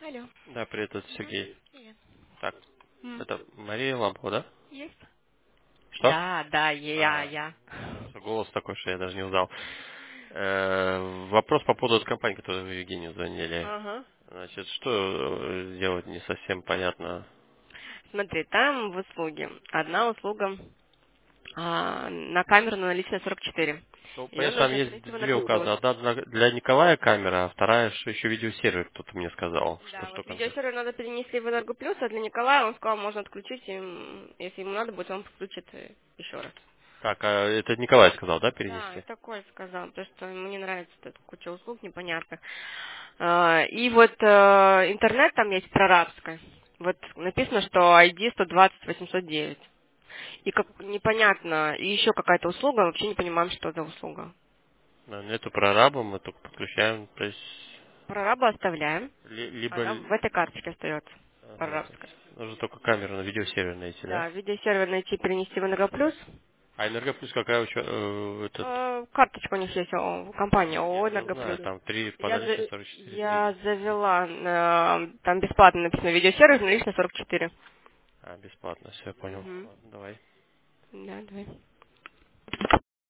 Алло. Да, привет, это Сергей. Привет. Так, М, это Мария Лампова, да? Есть? Что? Да, да, А, я. что голос такой, что я даже не узнал. Вопрос по поводу этой компании, которую вы Евгению звонили. Ага. Значит, что делать не совсем понятно. Смотри, там в услуге одна услуга на камеру на наличие 44. Ну, Ее понятно, там нужно есть перенести в две Энергоплюс. указаны. Одна для Николая камера, а вторая что еще видеосервер, кто-то мне сказал. Да, Что вот конкретно? видеосервер надо перенести в Энергоплюс, а для Николая он сказал, можно отключить, и если ему надо будет, он включит еще раз. Так, а это Николай сказал, да, Да, перенести? это Коль сказал, то что ему не нравится эта куча услуг непонятных. И вот интернет там есть прорабская. Вот написано, что ID 120-809. И как непонятно, и еще какая-то услуга, вообще не понимаем, что за услуга. Нету прораба, мы только подключаем, то есть Прораба оставляем, либо она в этой карточке остается. ага, то Прорабская. есть нужно только камеру на видеосервер найти, да? Да, видеосервер найти, перенести в Энергоплюс. А Энергоплюс какая этот? Карточка у них есть, компания ООО Я Энергоплюс. знаю, там 3 по Я, наличию за- 44 3. я завела, там бесплатно написано видеосервис, налично 44. А, бесплатно, все, я понял. Угу. Ладно, давай. Да, давай.